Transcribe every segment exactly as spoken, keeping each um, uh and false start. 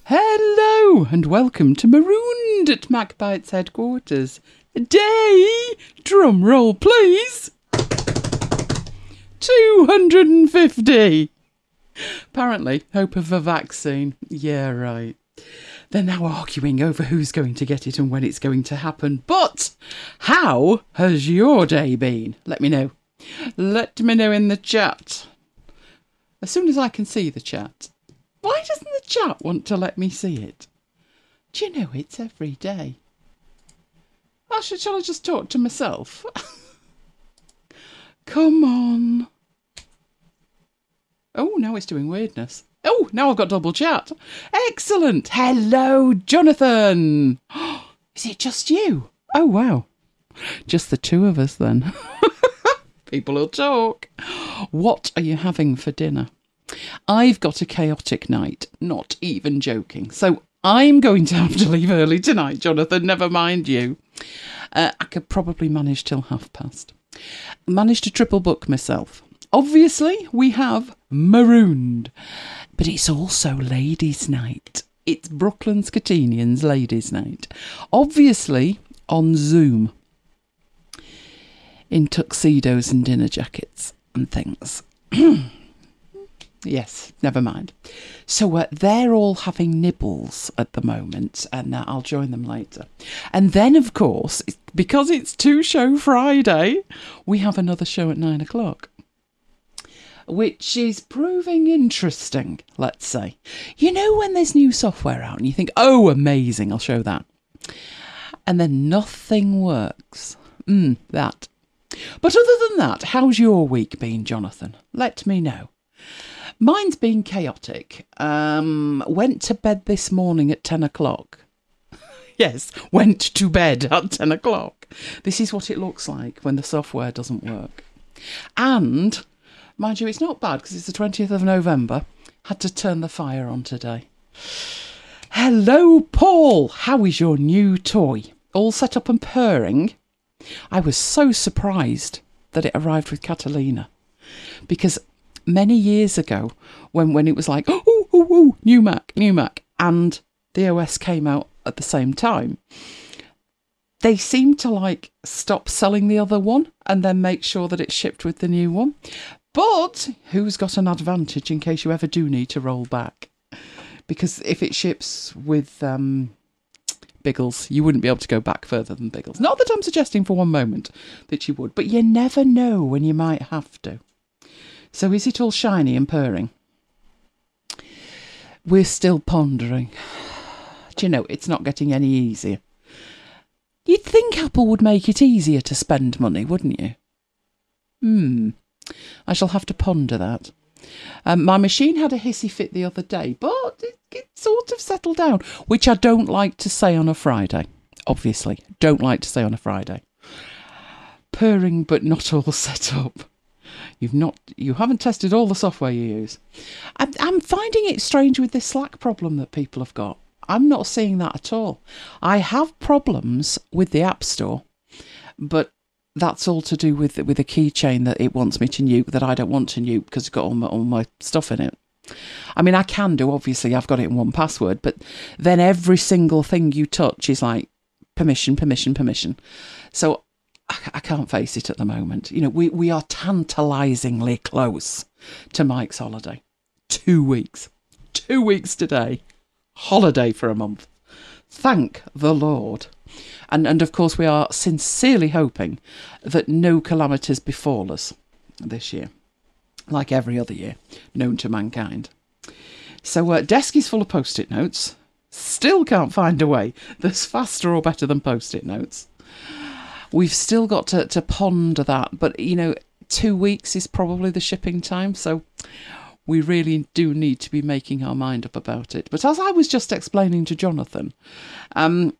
Hello and welcome to Marooned at Magpie's headquarters. Day, drum roll please, two hundred fifty. Apparently, hope of a vaccine. Yeah, right. They're now arguing over who's going to get it and when it's going to happen. But how has your day been? Let me know. Let me know in the chat. As soon as I can see the chat. Why doesn't the chat want to let me see it? Do you know it's every day? Oh, shall, shall I just talk to myself? Come on. Oh, now it's doing weirdness. Oh, now I've got double chat. Excellent. Hello, Jonathan. Is it just you? Oh, wow. Just the two of us then. People will talk. What are you having for dinner? I've got a chaotic night, not even joking. So I'm going to have to leave early tonight, Jonathan, never mind you. Uh, I could probably manage till half past. Managed to triple book myself. Obviously, we have Marooned, but it's also Ladies' Night. It's Brooklyn Scatinians Ladies' Night. Obviously, on Zoom. In tuxedos and dinner jackets and things. Yes, never mind. So uh, they're all having nibbles at the moment, and uh, I'll join them later. And then, of course, because it's two-show Friday, we have another show at nine o'clock, which is proving interesting, let's say. You know when there's new software out and you think, oh, amazing, I'll show that. And then nothing works. Mm, that. But other than that, how's your week been, Jonathan? Let me know. Mine's been chaotic. Um, went to bed this morning at ten o'clock. Yes, went to bed at ten o'clock. This is what it looks like when the software doesn't work. And, mind you, it's not bad because it's the twentieth of November. Had to turn the fire on today. Hello, Paul. How is your new toy? All set up and purring? I was so surprised that it arrived with Catalina. Because many years ago, when, when it was like, oh, oh, oh, new Mac, new Mac, and the O S came out at the same time, they seemed to like stop selling the other one and then make sure that it's shipped with the new one. But who's got an advantage in case you ever do need to roll back? Because if it ships with um, Biggles, you wouldn't be able to go back further than Biggles. Not that I'm suggesting for one moment that you would, but you never know when you might have to. So is it all shiny and purring? We're still pondering. Do you know, it's not getting any easier. You'd think Apple would make it easier to spend money, wouldn't you? Hmm. I shall have to ponder that. Um, my machine had a hissy fit the other day, but it, it sort of settled down, which I don't like to say on a Friday. Obviously, don't like to say on a Friday. Purring, but not all set up. You've not, you haven't tested all the software you use. I'm, I'm finding it strange with this Slack problem that people have got. I'm not seeing that at all. I have problems with the App Store, but that's all to do with with a keychain that it wants me to nuke that I don't want to nuke because it's got all my, all my stuff in it. I mean, I can do, obviously, I've got it in one password, but then every single thing you touch is like permission, permission, permission. So I can't face it at the moment. You know, we, we are tantalisingly close to Mike's holiday. Two weeks. Two weeks today. Holiday for a month. Thank the Lord. And, and of course, we are sincerely hoping that no calamities befall us this year, like every other year known to mankind. So, uh, desk is full of post-it notes. Still can't find a way that's faster or better than post-it notes. We've still got to, to ponder that, but, you know, two weeks is probably the shipping time, so we really do need to be making our mind up about it. But as I was just explaining to Jonathan, um,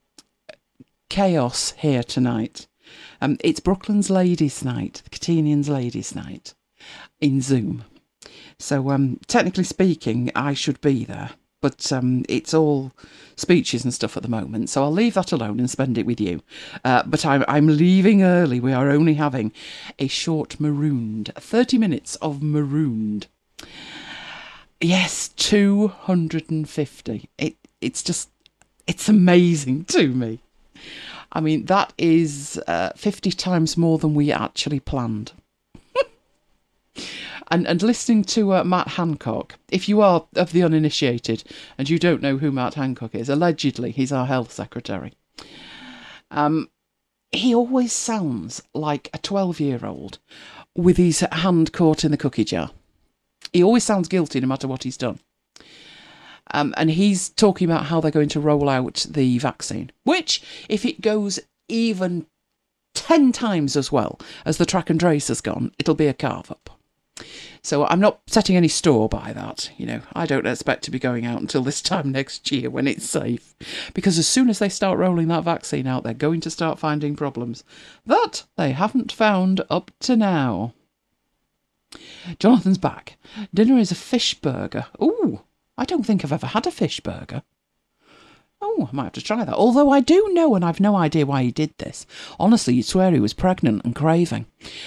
chaos here tonight. Um, it's Brooklyn's Ladies' Night, the Catinians Ladies' Night, in Zoom. So, um, technically speaking, I should be there. But um, it's all speeches and stuff at the moment, so I'll leave that alone and spend it with you. Uh, but I'm, I'm leaving early. We are only having a short Marooned, thirty minutes of Marooned. Yes, two hundred fifty. It, it's just, it's amazing to me. I mean, that is uh, fifty times more than we actually planned. and and listening to uh, Matt Hancock, if you are of the uninitiated and you don't know who Matt Hancock is, allegedly he's our health secretary. Um, he always sounds like a twelve-year-old with his hand caught in the cookie jar. He always sounds guilty no matter what he's done. Um, and he's talking about how they're going to roll out the vaccine, which, if it goes even ten times as well as the track and trace has gone, it'll be a carve-up. So I'm not setting any store by that. You know, I don't expect to be going out until this time next year when it's safe. Because as soon as they start rolling that vaccine out, they're going to start finding problems that they haven't found up to now. Jonathan's back. Dinner is a fish burger. Ooh, I don't think I've ever had a fish burger. Oh, I might have to try that. Although I do know, and I've no idea why he did this. Honestly, you'd swear he was pregnant and craving.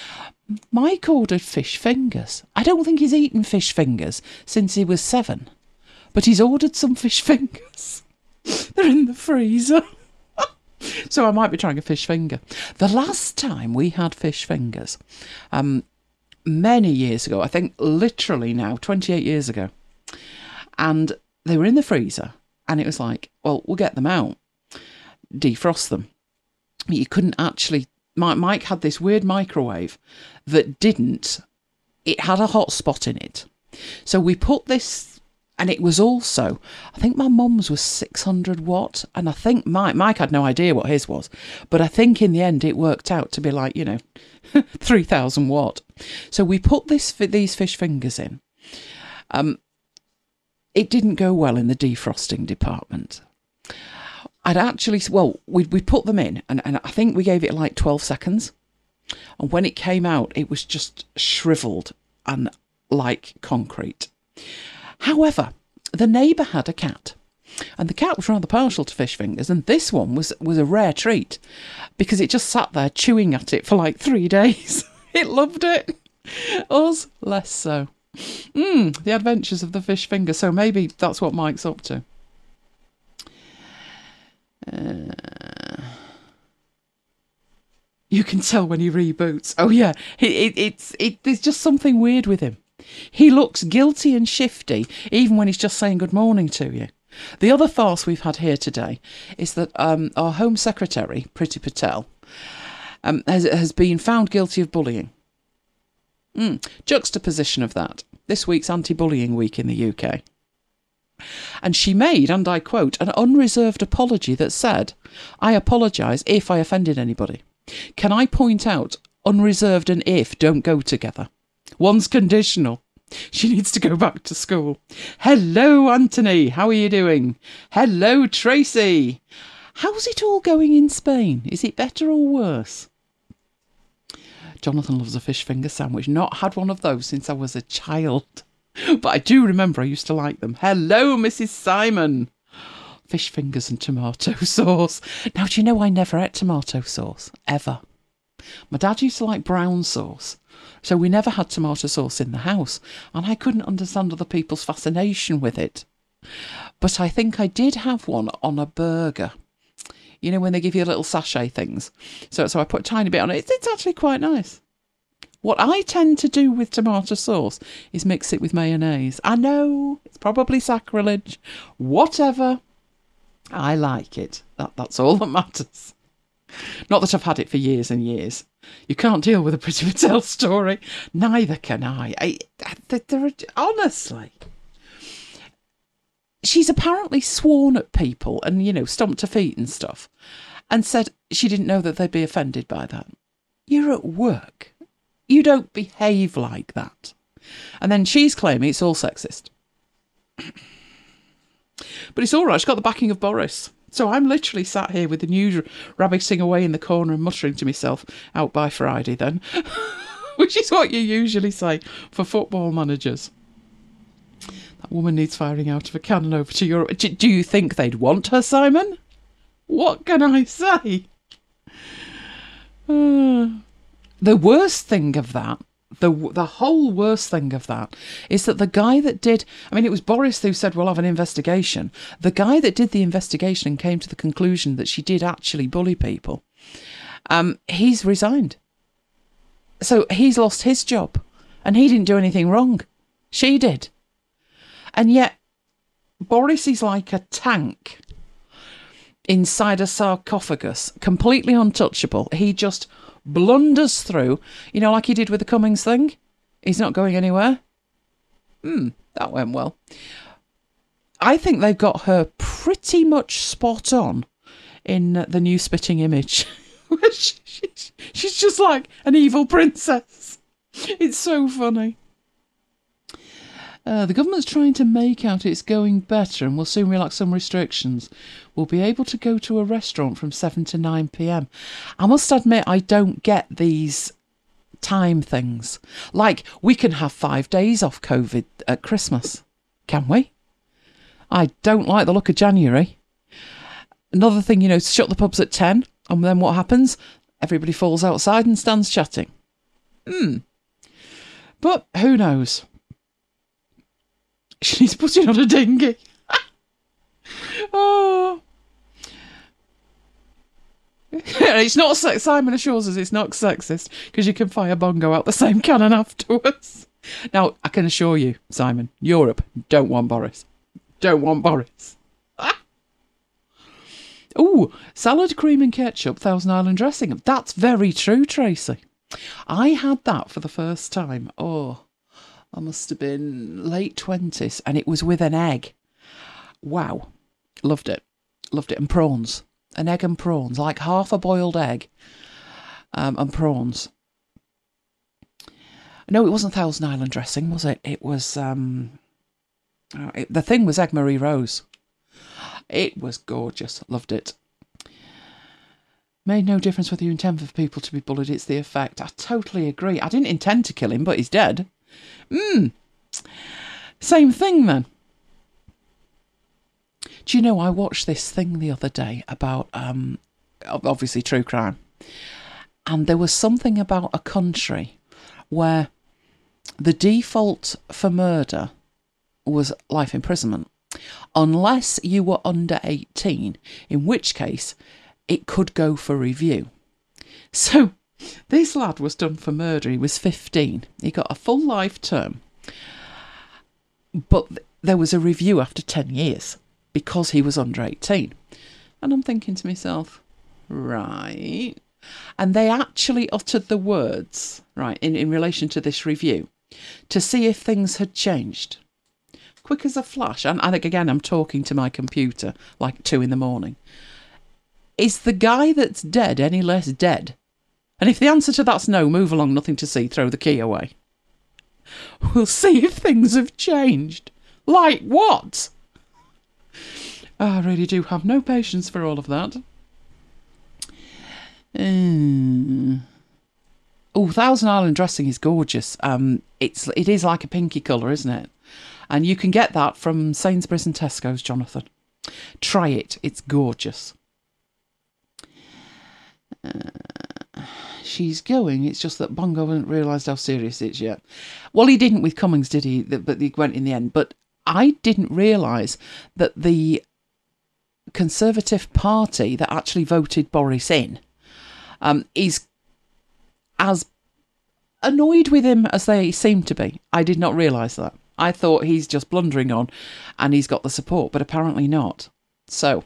Mike ordered fish fingers. I don't think he's eaten fish fingers since he was seven. But he's ordered some fish fingers. They're in the freezer. So I might be trying a fish finger. The last time we had fish fingers, um, many years ago, I think literally now, twenty-eight years ago, and they were in the freezer, and it was like, well, we'll get them out, defrost them. But you couldn't actually... Mike had this weird microwave that didn't... It had a hot spot in it. So we put this... And it was also... I think my mum's was six hundred watt, and I think Mike... Mike had no idea what his was. But I think in the end it worked out to be like, you know, three thousand watt. So we put this these fish fingers in. Um... It didn't go well in the defrosting department. I'd actually, well, we we put them in, and, and I think we gave it like twelve seconds. And when it came out, it was just shriveled and like concrete. However, the neighbour had a cat, and the cat was rather partial to fish fingers, and this one was, was a rare treat because it just sat there chewing at it for like three days. It loved it. Us, less so. Mm, the adventures of the fish finger. So maybe that's what Mike's up to. Uh, you can tell when he reboots. Oh yeah, it, it, it's it. There's just something weird with him. He looks guilty and shifty, even when he's just saying good morning to you. The other farce we've had here today is that um, our Home Secretary, Priti Patel, um, has has been found guilty of bullying. Mm, juxtaposition of that. This week's anti-bullying week in the U K. And she made, and I quote, an unreserved apology that said, I apologise if I offended anybody. Can I point out, unreserved and if don't go together. One's conditional. She needs to go back to school. Hello, Anthony. How are you doing? Hello, Tracy. How's it all going in Spain? Is it better or worse? Jonathan loves a fish finger sandwich. Not had one of those since I was a child. But I do remember I used to like them. Hello, Missus Simon. Fish fingers and tomato sauce. Now, do you know I never ate tomato sauce? Ever. My dad used to like brown sauce. So we never had tomato sauce in the house. And I couldn't understand other people's fascination with it. But I think I did have one on a burger. You know, when they give you little sachet things. So so I put a tiny bit on it. It's, it's actually quite nice. What I tend to do with tomato sauce is mix it with mayonnaise. I know, it's probably sacrilege. Whatever. I like it. That That's all that matters. Not that I've had it for years and years. You can't deal with a Priti Patel story. Neither can I. I, I there are, honestly... She's apparently sworn at people and, you know, stomped her feet and stuff and said she didn't know that they'd be offended by that. You're at work. You don't behave like that. And then she's claiming it's all sexist. But it's all right. She's got the backing of Boris. So I'm literally sat here with the news rabbiting away in the corner and muttering to myself, out by Friday then, which is what you usually say for football managers. That woman needs firing out of a cannon over to Europe. Do, do you think they'd want her, Simon? What can I say? Uh, the worst thing of that, the the whole worst thing of that is that the guy that did, I mean, it was Boris who said we'll have an investigation. The guy that did the investigation and came to the conclusion that she did actually bully people, um, he's resigned. So he's lost his job, and he didn't do anything wrong. She did. And yet, Boris is like a tank inside a sarcophagus, completely untouchable. He just blunders through, you know, like he did with the Cummings thing. He's not going anywhere. Hmm, that went well. I think they've got her pretty much spot on in the new Spitting Image. She's just like an evil princess. It's so funny. Uh, the government's trying to make out it's going better and will soon relax some restrictions. We'll be able to go to a restaurant from seven to nine p.m. I must admit, I don't get these time things. Like, we can have five days off COVID at Christmas. Can we? I don't like the look of January. Another thing, you know, shut the pubs at ten, and then what happens? Everybody falls outside and stands chatting. Hmm. But who knows? She's putting on a dinghy. Oh. It's not sex. Simon assures us it's not sexist because you can fire Bongo out the same cannon afterwards. Now, I can assure you, Simon, Europe don't want Boris. Don't want Boris. Ah. Oh, salad, cream and ketchup, Thousand Island dressing. That's very true, Tracy. I had that for the first time. Oh. I must have been late twenties, and it was with an egg. Wow. Loved it. Loved it. And prawns. An egg and prawns, like half a boiled egg um, and prawns. No, it wasn't Thousand Island dressing, was it? It was, um, uh, it, the thing was Egg Marie Rose. It was gorgeous. Loved it. Made no difference whether you intend for people to be bullied, it's the effect. I totally agree. I didn't intend to kill him, but he's dead. Hmm. Same thing then. Do you know, I watched this thing the other day about, um, obviously true crime. And there was something about a country where the default for murder was life imprisonment. Unless you were under eighteen, in which case it could go for review. So this lad was done for murder. He was fifteen. He got a full life term. But there was a review after ten years because he was under eighteen. And I'm thinking to myself, right. And they actually uttered the words, right, in, in relation to this review, to see if things had changed. Quick as a flash. And, and again, I'm talking to my computer like two in the morning. Is the guy that's dead any less dead? And if the answer to that's no, move along, nothing to see, throw the key away. We'll see if things have changed. Like what? I really do have no patience for all of that. Mm. Oh, Thousand Island dressing is gorgeous. Um, it's it is like a pinky colour, isn't it? And you can get that from Sainsbury's and Tesco's, Jonathan. Try it. It's gorgeous. Uh, she's going. It's just that Bongo hasn't realised how serious it is yet. Well, he didn't with Cummings, did he? But he went in the end. But I didn't realise that the Conservative Party that actually voted Boris in um, is as annoyed with him as they seem to be. I did not realise that. I thought he's just blundering on and he's got the support, but apparently not. So,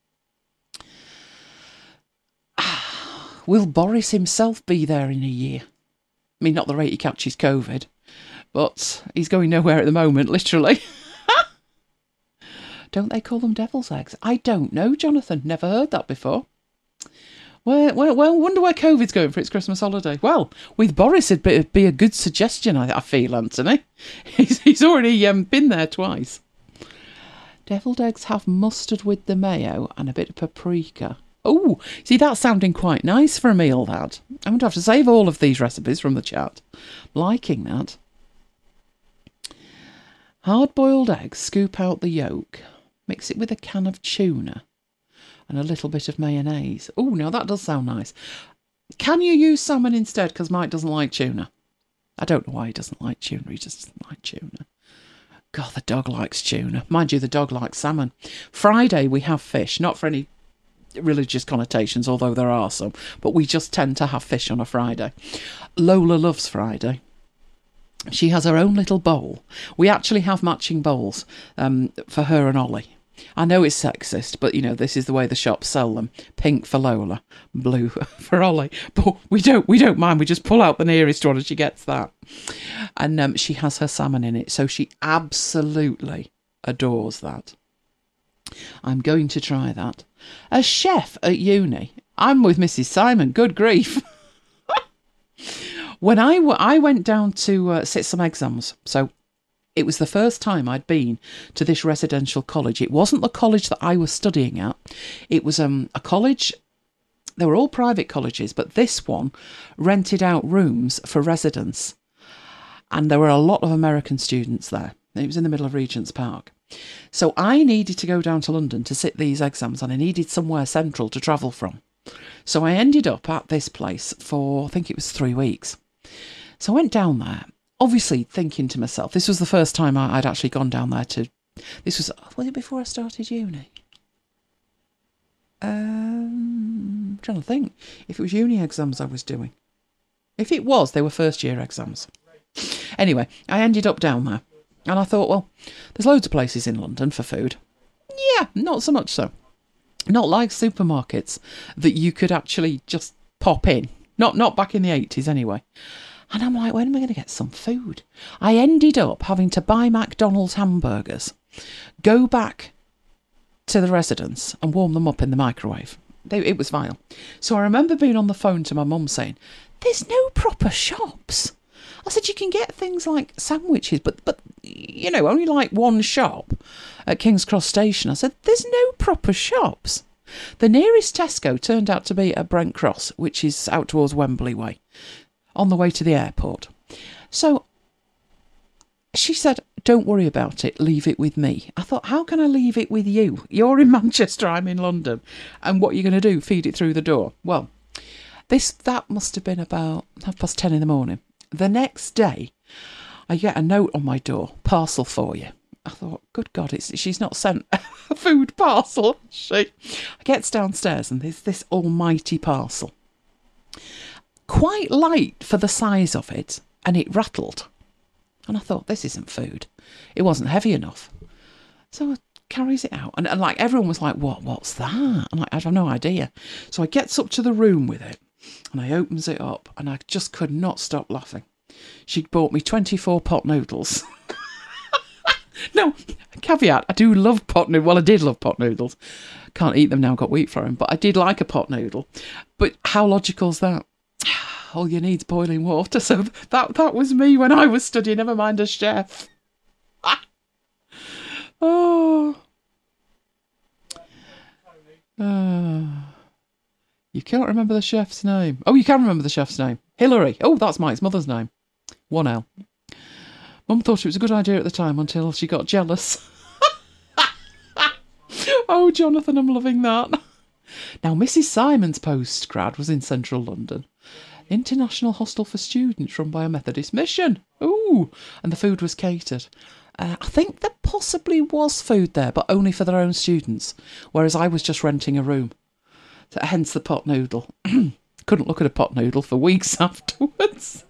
will Boris himself be there in a year? I mean, not the rate he catches COVID, but he's going nowhere at the moment, literally. Don't they call them devil's eggs? I don't know, Jonathan. Never heard that before. Where, where, well, wonder where COVID's going for its Christmas holiday. Well, with Boris, it'd be, be a good suggestion, I, I feel, Anthony. He's, he's already um, been there twice. Deviled eggs have mustard with the mayo and a bit of paprika. Oh, see, that's sounding quite nice for a meal, that. I'm going to have to save all of these recipes from the chat. Liking that. Hard-boiled eggs, scoop out the yolk. Mix it with a can of tuna. And a little bit of mayonnaise. Oh, now that does sound nice. Can you use salmon instead? Because Mike doesn't like tuna. I don't know why he doesn't like tuna. He just doesn't like tuna. God, the dog likes tuna. Mind you, the dog likes salmon. Friday we have fish, not for any religious connotations, although there are some, but we just tend to have fish on a Friday. Lola loves Friday. She has her own little bowl. We actually have matching bowls um, for her and Ollie. I know it's sexist, but, you know, this is the way the shops sell them. Pink for Lola, blue for Ollie. But we don't we don't mind. We just pull out the nearest one and she gets that. And um, she has her salmon in it, so she absolutely adores that. I'm going to try that. As chef at uni, I'm with Missus Simon. Good grief. When I, w- I went down to uh, sit some exams, so it was the first time I'd been to this residential college. It wasn't the college that I was studying at. It was um, a college, they were all private colleges, but this one rented out rooms for residents. And there were a lot of American students there. It was in the middle of Regent's Park. So I needed to go down to London to sit these exams, and I needed somewhere central to travel from. So I ended up at this place for, I think it was three weeks. So I went down there, obviously thinking to myself, this was the first time I, I'd actually gone down there to, this was, was it before I started uni? Um, I'm trying to think if it was uni exams I was doing. If it was, they were first year exams. Anyway, I ended up down there. And I thought, well, there's loads of places in London for food. Yeah, not so much so. Not like supermarkets that you could actually just pop in. Not not back in the eighties anyway. And I'm like, when am I going to get some food? I ended up having to buy McDonald's hamburgers, go back to the residence and warm them up in the microwave. They, it was vile. So I remember being on the phone to my mum saying, there's no proper shops. I said, you can get things like sandwiches, but, but you know, only like one shop at King's Cross Station. I said, there's no proper shops. The nearest Tesco turned out to be at Brent Cross, which is out towards Wembley way, on the way to the airport. So she said, don't worry about it, leave it with me. I thought, how can I leave it with you? You're in Manchester, I'm in London. And what are you going to do, feed it through the door? Well, this that must have been about half past ten in the morning. The next day, I get a note on my door, parcel for you. I thought, good God, it's she's not sent a food parcel, she. I gets downstairs and there's this almighty parcel. Quite light for the size of it, and it rattled. And I thought, this isn't food. It wasn't heavy enough. So I carries it out. And, and like everyone was like, what, what's that? And like, I have no idea. So I gets up to the room with it. And I opens it up and I just could not stop laughing. She'd bought me twenty-four pot noodles. No, caveat, I do love pot noodles. Well, I did love pot noodles. Can't eat them now, got wheat for them. But I did like a pot noodle. But how logical's that? All you need's boiling water. So that that was me when I was studying, never mind a chef. Oh. Uh. You can't remember the chef's name. Oh, you can remember the chef's name. Hillary. Oh, that's Mike's mother's name. One L. Mum thought it was a good idea at the time until she got jealous. Oh, Jonathan, I'm loving that. Now, Missus Simon's postgrad was in central London. International hostel for students run by a Methodist mission. Ooh, and the food was catered. Uh, I think there possibly was food there, but only for their own students, whereas I was just renting a room. So, hence the pot noodle. Couldn't look at a pot noodle for weeks afterwards.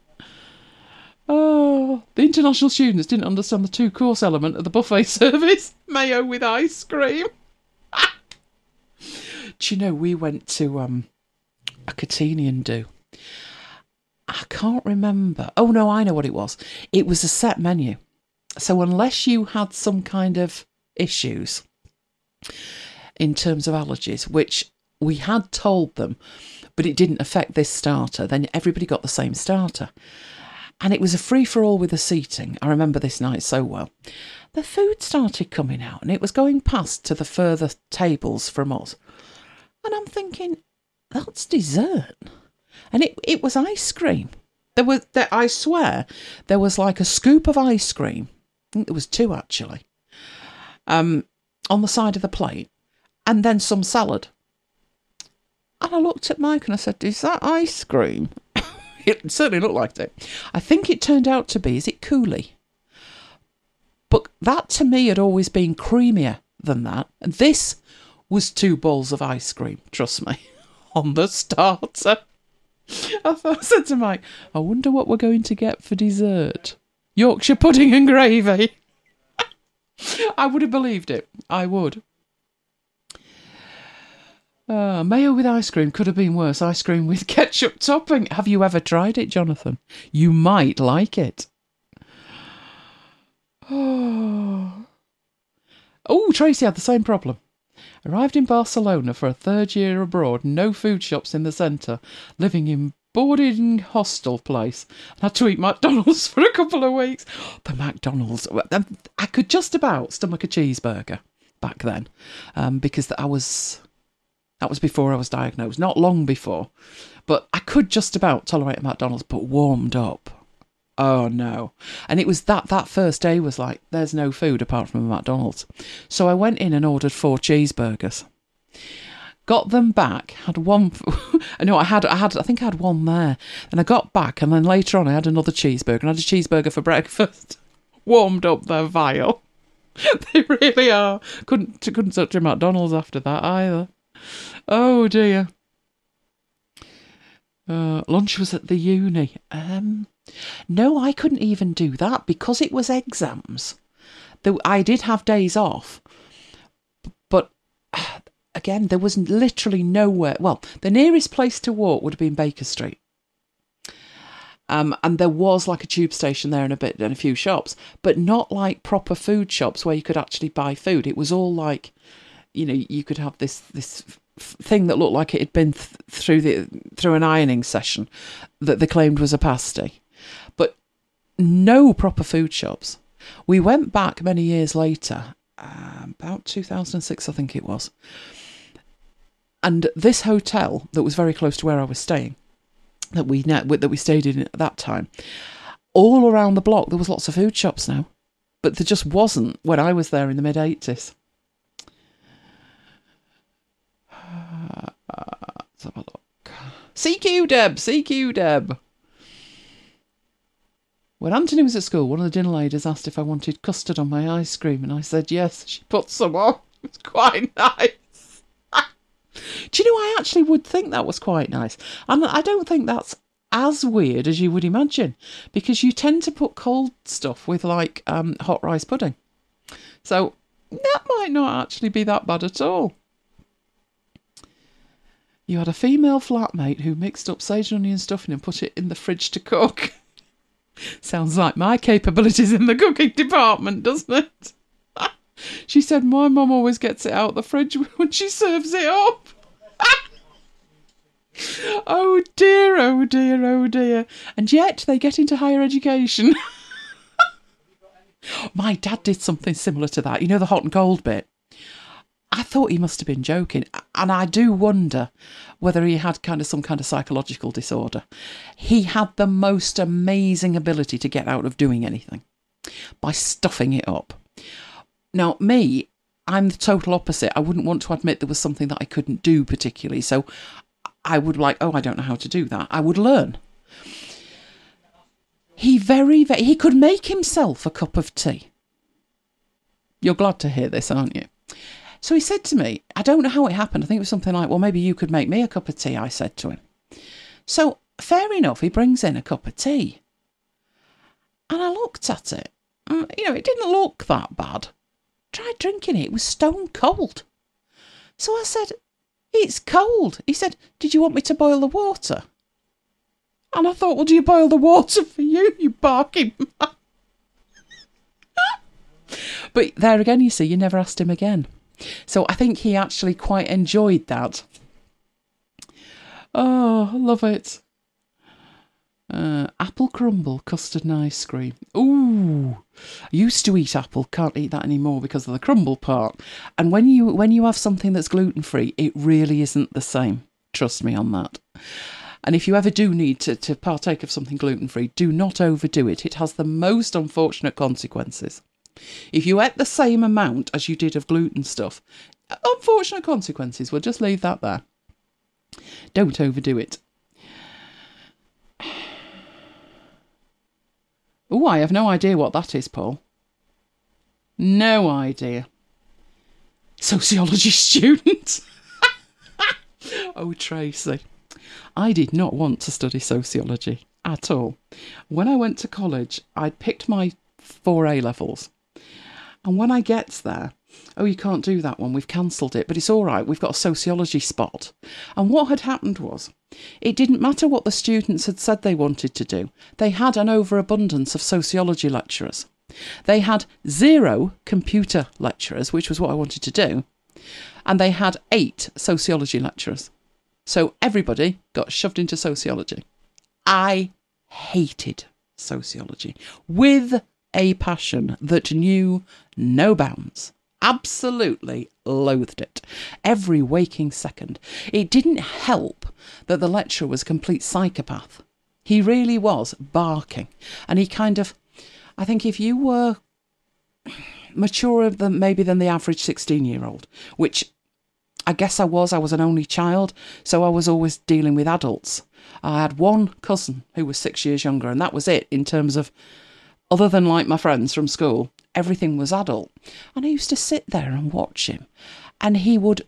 Oh, the international students didn't understand the two-course element of the buffet service. Mayo with ice cream. Do you know, we went to um, a Catenian do. I can't remember. Oh, no, I know what it was. It was a set menu. So unless you had some kind of issues in terms of allergies, which we had told them, but it didn't affect this starter, then everybody got the same starter. And it was a free-for-all with the seating. I remember this night so well. The food started coming out and it was going past to the further tables from us. And I'm thinking, that's dessert. And it, it was ice cream. There was, there, I swear, there was like a scoop of ice cream. I think there was two actually. Um, on the side of the plate. And then some salad. And I looked at Mike and I said, is that ice cream? It certainly looked like it. I think it turned out to be, is it coulis? But that to me had always been creamier than that. And this was two balls of ice cream, trust me, on the starter. I thought, I said to Mike, I wonder what we're going to get for dessert. Yorkshire pudding and gravy. I would have believed it. I would. Uh, mayo with ice cream could have been worse. Ice cream with ketchup topping. Have you ever tried it, Jonathan? You might like it. Oh, oh, Tracy had the same problem. Arrived in Barcelona for a third year abroad, no food shops in the centre, living in boarding hostel place, and had to eat McDonald's for a couple of weeks. The McDonald's, I could just about stomach a cheeseburger back then, um, because I was, that was before I was diagnosed, not long before, but I could just about tolerate a McDonald's, but warmed up. Oh no. And it was that, that first day was like, there's no food apart from a McDonald's. So I went in and ordered four cheeseburgers. Got them back, had one, no, I had, I had, I think I had one there. And I got back, and then later on I had another cheeseburger, and I had a cheeseburger for breakfast. Warmed up, they're vile. They really are. Couldn't, couldn't touch a McDonald's after that either. Oh dear. Uh, lunch was at the uni. Um... No, I couldn't even do that because it was exams. Though I did have days off, but again, there was literally nowhere. Well, the nearest place to walk would have been Baker Street, um, and there was like a tube station there and a bit and a few shops, but not like proper food shops where you could actually buy food. It was all like, you know, you could have this this thing that looked like it had been th- through the through an ironing session that they claimed was a pasty. But no proper food shops. We went back many years later, uh, about two thousand six, I think it was. And this hotel that was very close to where I was staying, that we that we stayed in at that time, all around the block there was lots of food shops now, but there just wasn't when I was there in the mid eighties. Uh, let's have a look. C Q Deb, C Q Deb. When Anthony was at school, one of the dinner ladies asked if I wanted custard on my ice cream, and I said yes. She put some on. It was quite nice. Do you know, I actually would think that was quite nice. And I don't think that's as weird as you would imagine, because you tend to put cold stuff with, like, um, hot rice pudding. So that might not actually be that bad at all. You had a female flatmate who mixed up sage and onion stuffing and put it in the fridge to cook. Sounds like my capabilities in the cooking department, doesn't it? She said my mum always gets it out the fridge when she serves it up. Oh dear, oh dear, oh dear. And yet they get into higher education. My dad did something similar to that. You know, the hot and cold bit? I thought he must have been joking, and I do wonder whether he had kind of some kind of psychological disorder. He had the most amazing ability to get out of doing anything by stuffing it up. Now, me, I'm the total opposite. I wouldn't want to admit there was something that I couldn't do particularly, so I would like, oh, I don't know how to do that. I would learn. He very, very, he could make himself a cup of tea. You're glad to hear this, aren't you? So he said to me, I don't know how it happened. I think it was something like, well, maybe you could make me a cup of tea, I said to him. So, fair enough, he brings in a cup of tea. And I looked at it. And, you know, it didn't look that bad. Tried drinking it. It was stone cold. So I said, it's cold. He said, did you want me to boil the water? And I thought, well, do you boil the water for you, you barking man? But there again, you see, you never asked him again. So I think he actually quite enjoyed that. Oh, I love it. Uh, apple crumble, custard and ice cream. Ooh, I used to eat apple, can't eat that anymore because of the crumble part. And when you when you have something that's gluten-free, it really isn't the same. Trust me on that. And if you ever do need to, to partake of something gluten-free, do not overdo it. It has the most unfortunate consequences. If you ate the same amount as you did of gluten stuff, unfortunate consequences. We'll just leave that there. Don't overdo it. Oh, I have no idea what that is, Paul. No idea. Sociology student. Oh, Tracy. I did not want to study sociology at all. When I went to college, I'd picked my four A levels. And when I get there, oh, you can't do that one, we've cancelled it, but it's all right, we've got a sociology spot. And what had happened was, it didn't matter what the students had said they wanted to do. They had an overabundance of sociology lecturers. They had zero computer lecturers, which was what I wanted to do. And they had eight sociology lecturers. So everybody got shoved into sociology. I hated sociology with a passion that knew no bounds. Absolutely loathed it. Every waking second. It didn't help that the lecturer was a complete psychopath. He really was barking. And he kind of, I think if you were maturer than maybe than the average sixteen-year-old, which I guess I was, I was an only child, so I was always dealing with adults. I had one cousin who was six years younger, and that was it in terms of, other than like my friends from school, everything was adult. And I used to sit there and watch him, and he would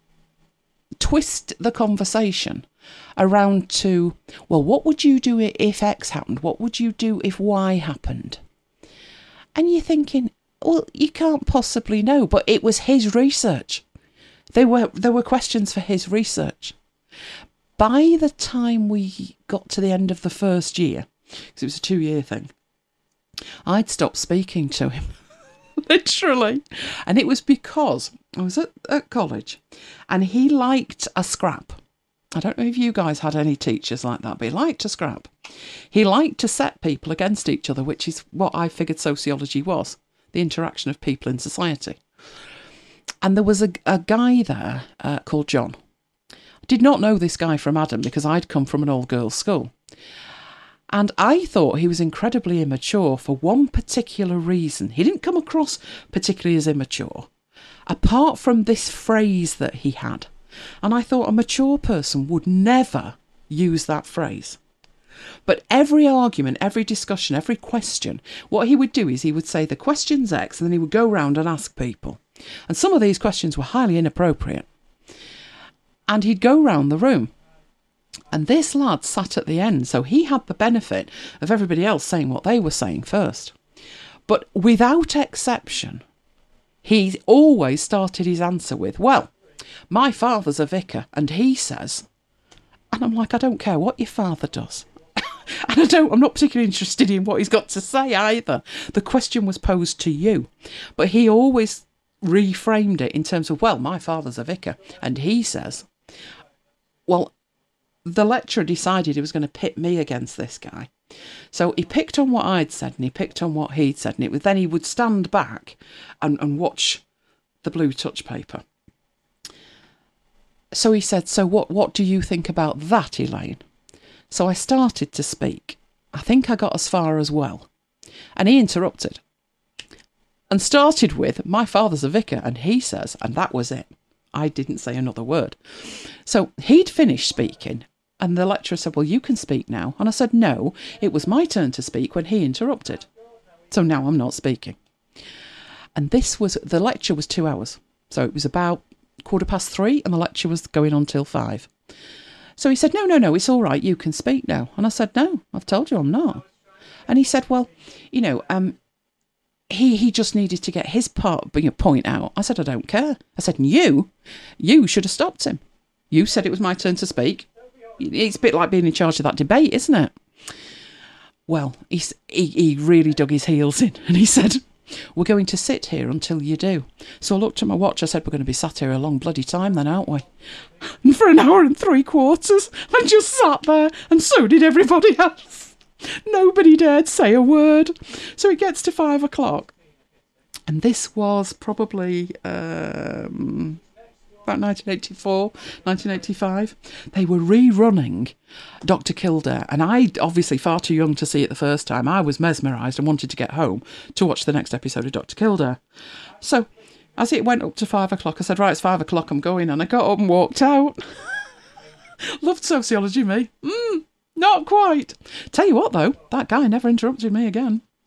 twist the conversation around to, well, what would you do if X happened? What would you do if Y happened? And you're thinking, well, you can't possibly know, but it was his research. They were there were questions for his research. By the time we got to the end of the first year, because it was a two-year thing, I'd stopped speaking to him, literally. And it was because I was at, at college and he liked a scrap. I don't know if you guys had any teachers like that, but he liked to scrap. He liked to set people against each other, which is what I figured sociology was, the interaction of people in society. And there was a, a guy there uh, called John. I did not know this guy from Adam because I'd come from an all-girls school. And I thought he was incredibly immature for one particular reason. He didn't come across particularly as immature, apart from this phrase that he had. And I thought a mature person would never use that phrase. But every argument, every discussion, every question, what he would do is he would say the question's X, and then he would go round and ask people. And some of these questions were highly inappropriate. And he'd go round the room. And this lad sat at the end, so he had the benefit of everybody else saying what they were saying first. But without exception, he always started his answer with, well, my father's a vicar, and he says... And I'm like, I don't care what your father does. And I don't, I'm not particularly interested in what he's got to say either. The question was posed to you. But he always reframed it in terms of, well, my father's a vicar, and he says, well, the lecturer decided he was going to pit me against this guy. So he picked on what I'd said and he picked on what he'd said, and it was then he would stand back and, and watch the blue touch paper. So he said, so what, what do you think about that, Elaine? So I started to speak. I think I got as far as well. And he interrupted. And started with, my father's a vicar, and he says, and that was it. I didn't say another word. So he'd finished speaking, and the lecturer said, well, you can speak now. And I said, no, it was my turn to speak when he interrupted. So now I'm not speaking. And this was, the lecture was two hours. So it was about quarter past three, and the lecture was going on till five. So he said, no, no, no, it's all right, you can speak now. And I said, no, I've told you I'm not. And he said, well, you know, um, he he just needed to get his part, you know, point out. I said, I don't care. I said, you, you should have stopped him. You said it was my turn to speak. It's a bit like being in charge of that debate, isn't it? Well, he's, he, he really dug his heels in, and he said, we're going to sit here until you do. So I looked at my watch. I said, we're going to be sat here a long bloody time then, aren't we? And for an hour and three quarters, I just sat there, and so did everybody else. Nobody dared say a word. So it gets to five o'clock. And this was probably um, about nineteen eighty-four, nineteen eighty-five. They were rerunning Doctor Kildare. And I, obviously far too young to see it the first time, I was mesmerised and wanted to get home to watch the next episode of Doctor Kildare. So as it went up to five o'clock, I said, right, it's five o'clock, I'm going. And I got up and walked out. Loved sociology, me. Mm. Not quite. Tell you what, though, that guy never interrupted me again.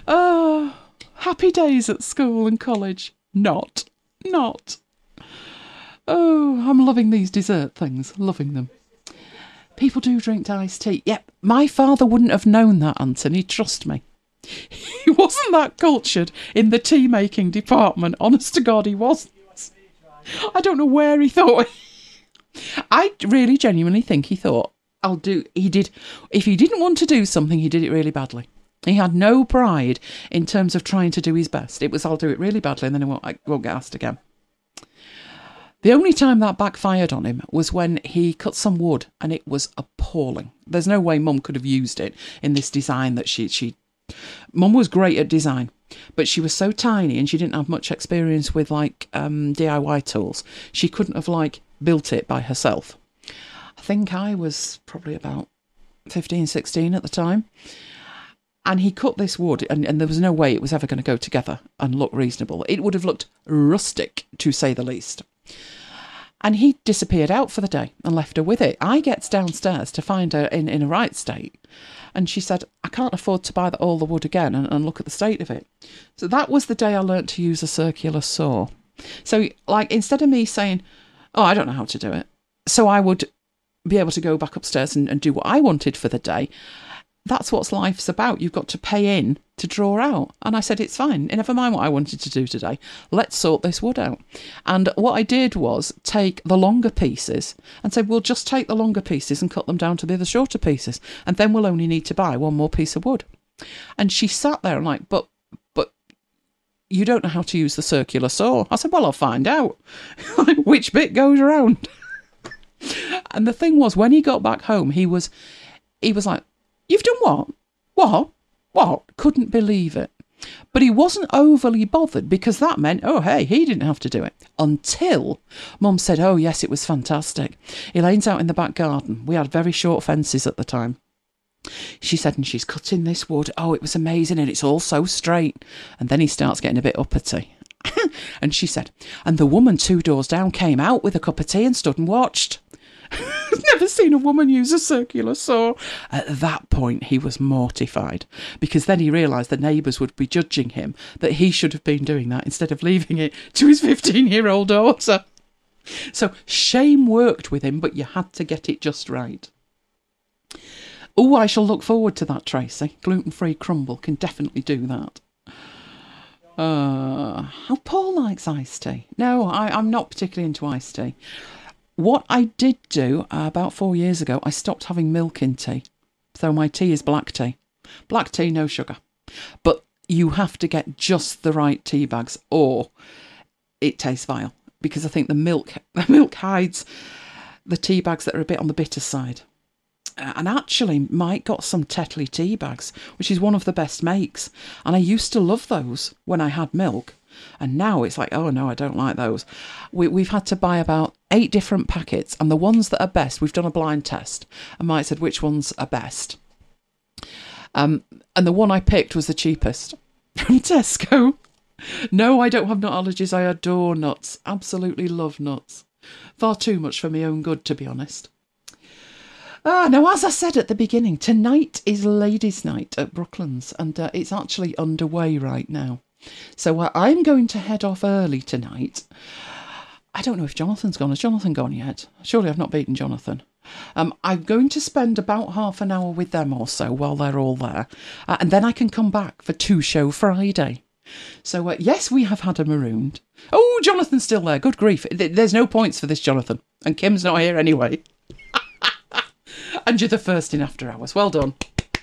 Oh, happy days at school and college. Not. Not. Oh, I'm loving these dessert things. Loving them. People do drink iced tea. Yep, my father wouldn't have known that, Anthony. Trust me. He wasn't that cultured in the tea making department. Honest to God, he wasn't. I don't know where he thought. I really genuinely think he thought, I'll do. He did. If he didn't want to do something, he did it really badly. He had no pride in terms of trying to do his best. It was, I'll do it really badly and then I won't, I won't get asked again. The only time that backfired on him was when he cut some wood and it was appalling. There's no way Mum could have used it in this design that she... she Mum was great at design, but she was so tiny and she didn't have much experience with, like, um, D I Y tools. She couldn't have, like, built it by herself. I think I was probably about fifteen, sixteen at the time. And he cut this wood, and, and there was no way it was ever going to go together and look reasonable. It would have looked rustic, to say the least. And he disappeared out for the day and left her with it. I gets downstairs to find her in, in a right state. And she said, I can't afford to buy the, all the wood again and, and look at the state of it. So that was the day I learnt to use a circular saw. So, like, instead of me saying, oh, I don't know how to do it, so I would be able to go back upstairs and, and do what I wanted for the day. That's what life's about. You've got to pay in to draw out. And I said, it's fine. Never mind what I wanted to do today. Let's sort this wood out. And what I did was take the longer pieces and say, we'll just take the longer pieces and cut them down to the other shorter pieces. And then we'll only need to buy one more piece of wood. And she sat there and like, but, but you don't know how to use the circular saw. I said, well, I'll find out. Which bit goes around? And the thing was, when he got back home, he was, he was like, you've done what? What? What? Couldn't believe it. But he wasn't overly bothered because that meant, oh, hey, he didn't have to do it. Until Mum said, oh, yes, it was fantastic. Elaine's out in the back garden. We had very short fences at the time. She said, and she's cutting this wood. Oh, it was amazing and it's all so straight. And then he starts getting a bit uppity. And she said, and the woman two doors down came out with a cup of tea and stood and watched. I've never seen a woman use a circular saw. At that point, he was mortified because then he realised the neighbours would be judging him that he should have been doing that instead of leaving it to his fifteen-year-old daughter. So shame worked with him, but you had to get it just right. Oh, I shall look forward to that, Tracy. Gluten-free crumble can definitely do that. Uh, oh, Paul likes iced tea. No, I, I'm not particularly into iced tea. What I did do uh, about four years ago, I stopped having milk in tea. So my tea is black tea. Black tea, no sugar. But you have to get just the right tea bags or it tastes vile. Because I think the milk, the milk hides the tea bags that are a bit on the bitter side. Uh, and actually, Mike got some Tetley tea bags, which is one of the best makes. And I used to love those when I had milk. And now it's like, oh no, I don't like those. We, we've had to buy about eight different packets, and the ones that are best, we've done a blind test. And Mike said which ones are best. Um, and the one I picked was the cheapest from Tesco. No, I don't have nut allergies. I adore nuts. Absolutely love nuts. Far too much for my own good, to be honest. Ah, now, as I said at the beginning, tonight is Ladies' Night at Brooklands, and uh, it's actually underway right now. So uh, I'm going to head off early tonight. I don't know if Jonathan's gone. Has Jonathan gone yet? Surely I've not beaten Jonathan. Um, I'm going to spend about half an hour with them or so while they're all there. Uh, and then I can come back for Two Show Friday. So, uh, yes, we have had a marooned. Oh, Jonathan's still there. Good grief. There's no points for this, Jonathan. And Kim's not here anyway. And you're the first in after hours. Well done.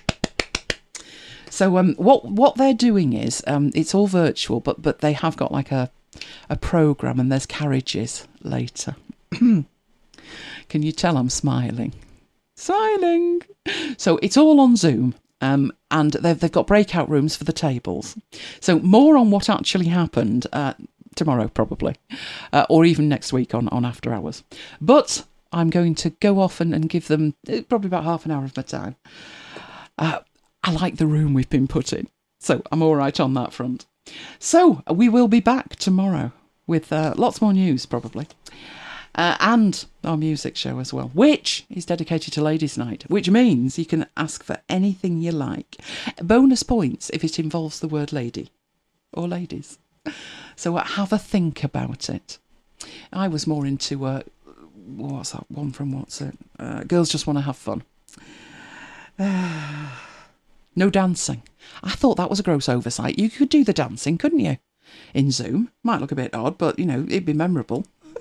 So um, what what they're doing is, um, it's all virtual, but but they have got like a, a programme and there's carriages later. Can you tell I'm smiling? Smiling! So it's all on Zoom, um, and they've, they've got breakout rooms for the tables. So more on what actually happened uh, tomorrow, probably, uh, or even next week on, on After Hours. But I'm going to go off and, and give them probably about half an hour of my time. Uh, I like the room we've been put in, so I'm all right on that front. So we will be back tomorrow with uh, lots more news, probably. Uh, and our music show as well, which is dedicated to Ladies' Night, which means you can ask for anything you like. Bonus points if it involves the word lady or ladies. So uh, have a think about it. I was more into, uh, what's that one from What's It? Uh, Girls Just Want to Have Fun. Uh, no dancing. I thought that was a gross oversight. You could do the dancing, couldn't you? In Zoom. Might look a bit odd, but, you know, it'd be memorable.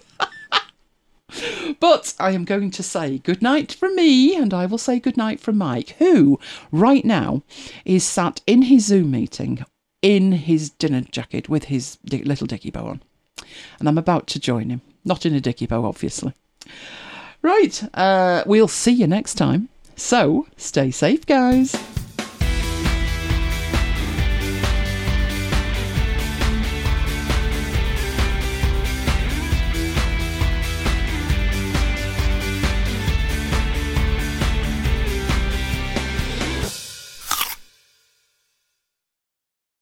But I am going to say goodnight from me, and I will say goodnight from Mike, who right now is sat in his Zoom meeting in his dinner jacket with his di- little dicky bow on. And I'm about to join him. Not in a dicky bow, obviously. Right, uh, we'll see you next time. So, stay safe, guys.